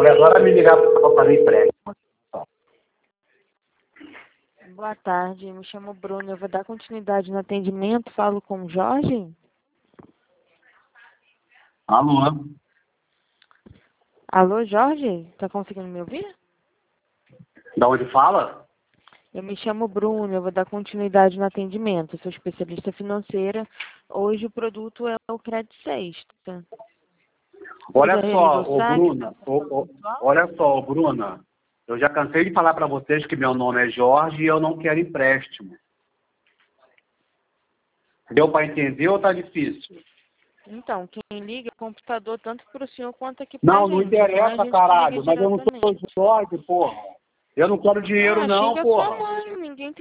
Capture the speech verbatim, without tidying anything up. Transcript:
mulher agora me ligar para fazer empréstimo. Boa tarde, me chamo Bruno. Eu vou dar continuidade no atendimento. Falo com o Jorge? Alô? Alô, Jorge? Tá conseguindo me ouvir? Da onde fala? Eu me chamo Bruno. Eu vou dar continuidade no atendimento. Eu sou especialista financeira. Hoje o produto é o Crédito Sexta. Olha Você só, realizou ô saque? Bruna, ô, ô, olha só, ô, Bruna, eu já cansei de falar para vocês que meu nome é Jorge e eu não quero empréstimo. Deu para entender ou tá difícil? Então, quem liga é o computador tanto para o senhor quanto aqui para a Não, gente. não interessa, Então, a gente caralho, liga mas eu não sou diretamente. Jorge, porra. Eu não quero dinheiro Ah, não, xinga porra. sua mãe. Ninguém